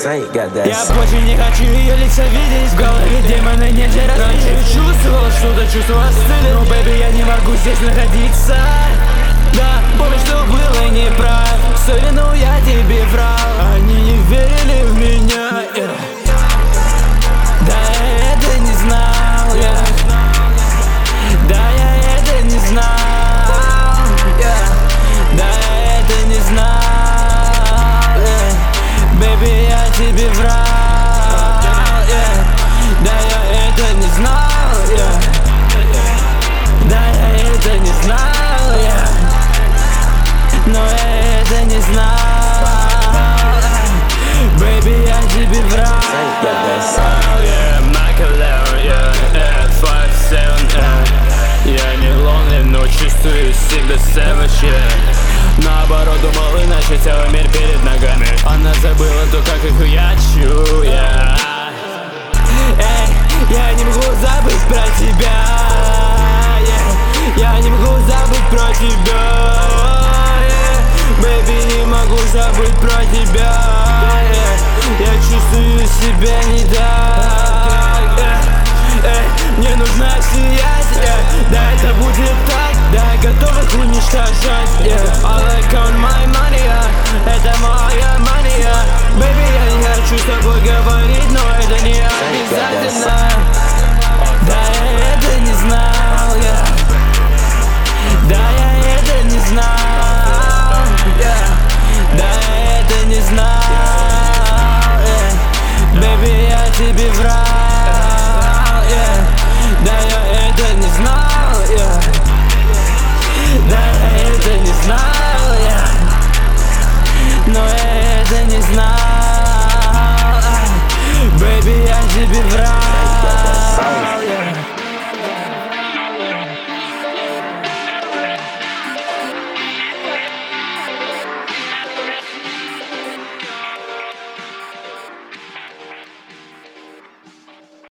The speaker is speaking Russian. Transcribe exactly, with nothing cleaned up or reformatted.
Я больше не хочу ее лица видеть. В голове демоны не держат. Раньше чувствовал что-то, чувства остыли. Но, бэби, я не могу здесь находиться. Да, помню, что был и не прав. Всю вину я тебе врал. Они не верили в меня, yeah. Да, я это не знал, yeah. Да, я это не знал, yeah. Да, я это не знал, yeah. Бэби, я тебе врал, yeah. Да, я это не знал, yeah. Да, я это не знал, yeah. Но я это не знал, baby, я тебе врал. Yeah, Макалеон, yeah, эф пять семь, yeah. Я не lonely, но чувствую себя savage, yeah. Наоборот, думал иначе, целый мир перед ногами. Она забыла то, как их